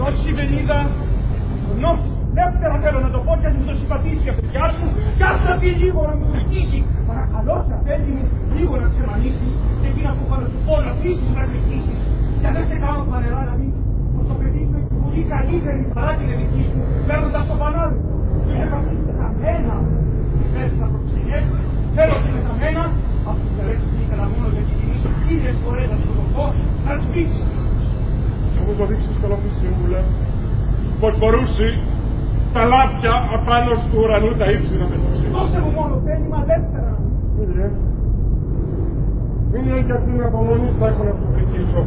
Όχι, Βενίδα. No, δεύτερα θέλω να το πω και να μου το συμπαθήσει η παιδιά σου. Κι ας θα πει λίγο να μου χτίσει. Παρακαλώ, σαφέτη μου, λίγο να ξεμανίσεις. Και εκείνα που θα σου πω να αφήσεις να κριτήσεις. Και αν δεν σε κάνω φανερά να μην, πως το παιδί σου έχει πολύ καλύτερη παρά την δική σου, παίρνοντας το πανάδι. Και έπαθες τα μένα. Θες να προξενιές, θέλω και με τα μένα. Αφού σου αρέσει και καλά μόνο γιατί κινήσεις ίδιες φορές να σου το πω, να σβήσεις. Θα μου το δείξεις καλό μου σύμβουλα. Πως μπορούσε τα λάπια απάνω του ουρανού τα ύψη να πετούσει. Δώσε μου μόνο θέλημα δεύτερα. Κύριε, μην είναι και αυτήν την απομονή θα έχω να σου κριτήσω.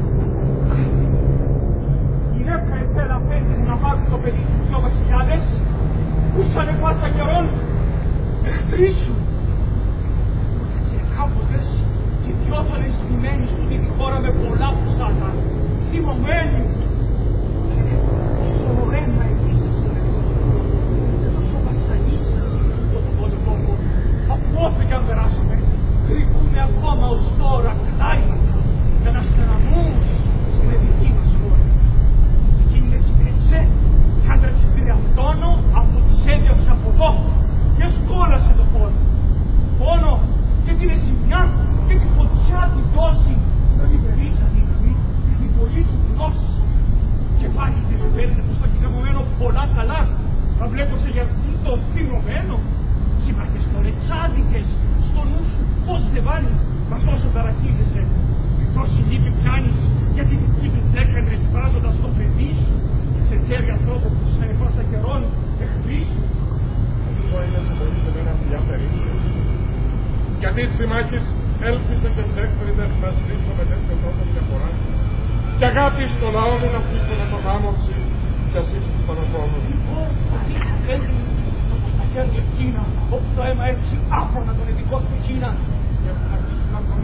Γυναίκα ήθελα πέντε μου να πάρει το παιδί του δυο βασιλιάδες που ήσανε πάσα καιρόν εχθροί σου. Και κάποτες οι δυο ήταν αισθημένοι στην ίδια χώρα με πολλά πουσάτα, θυμωμένοι. Σωρένα επίσης και τόσο βασανίσας τον τόπο. Από όποτε κι αν περάσαμε, κρύβουνε ακόμα ως τώρα κλάματα για να στεναμούν στην δική μας χώρα. Εκείνη έτσι πήρε κι άντρα της πήρε αυτόνο, από τις έδιωξε από εδώ και σκόλασε το πόνο. Πόνο και την ζημιά και τη φωτιά την δόση να μην περίτσα δύναμη και την πολύ του γνώση. Και πάλι δεν παίρνετε πως το κυκαμωμένο πολλά καλά να βλέπω σε γιαρτί το θυμωμένο. Υπάρχες κορετσάδικες στο νου σου πως δεν βάλεις μα τόσο ταραχίζεσαι. Τόση λύπη πιάνεις για τη δική του δέκανε σπάζοντας το παιδί σου σε χέρια ανθρώπου που σε πάσα καιρόν εχθροί σου. Αυτό είναι σε πολύ σε μένα φιλιά περίπτωση. Γιατί οι συμμάχες έλπιζε και δεύτερη να συνασπίσω με τέτοιο τρόπο διαφορά. Και αγάπη στο λαό μου να αφήσω να το γάμωξει και ασύσει στον ατόμο. Λοιπόν, αλήθεια όπως τα χέρια εκείνα, όπου το αίμα έτσι άφωνα τον ειδικό στην Κίνα. Και έχουν αρχίσει να